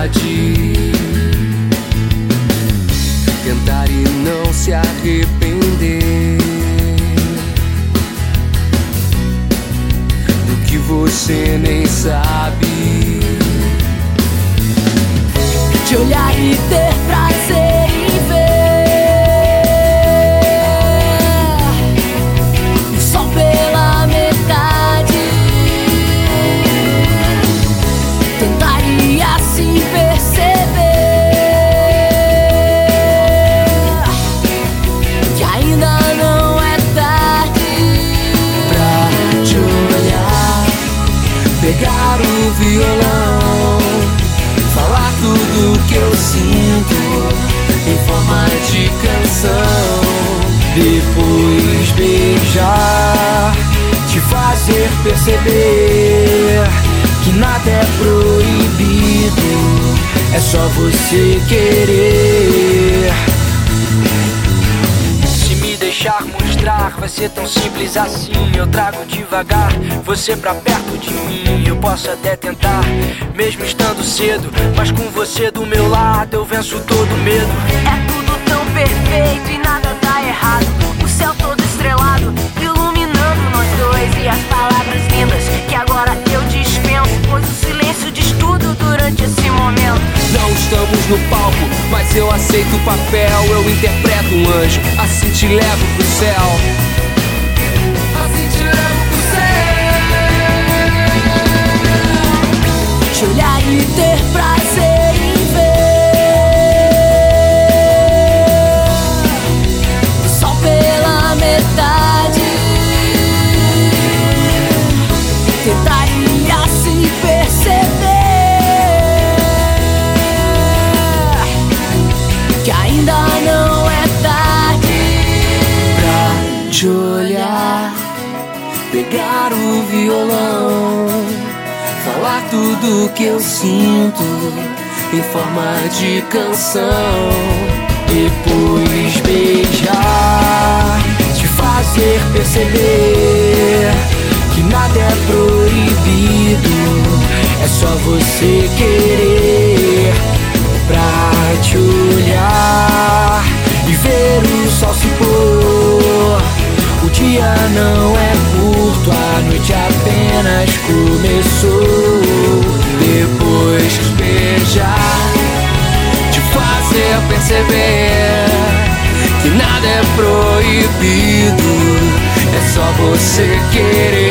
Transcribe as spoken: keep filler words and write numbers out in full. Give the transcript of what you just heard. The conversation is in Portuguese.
vontade. Tentar e não se arrepender do que você nem sabe. Te olhar e ter prazer em ver só pela metade. Tentar e assim perceber que ainda não é tarde pra te olhar, pegar o violão, falar tudo que eu sinto em forma de canção. Depois beijar, te fazer perceber que nada é proibido, é só você querer. Se me deixar mostrar, vai ser tão simples assim. Eu trago devagar você pra perto de mim. Eu posso até tentar, mesmo estando cedo, mas com você do meu lado eu venço todo medo. É tudo tão perfeito e nada dá errado. O céu todo estrelado, iluminando nós dois. E as palavras lindas que agora eu dispenso, pois o silêncio diz tudo durante esse momento. Não estamos no palco, mas eu aceito o papel. Eu interpreto um anjo, assim te levo pro céu. Assim te levo pro céu. Te olhar e ter prazer em ver só pela metade. Tentar e assim perceber que ainda não é tarde pra te olhar, pegar o violão, falar tudo que eu sinto em forma de canção. Depois beijar, te fazer perceber que nada é proibido, é só você querer. Pra te olhar e ver o sol se pôr. O dia não é curto, a noite apenas começou. Depois beijar, te fazer perceber que nada é proibido, é só você querer.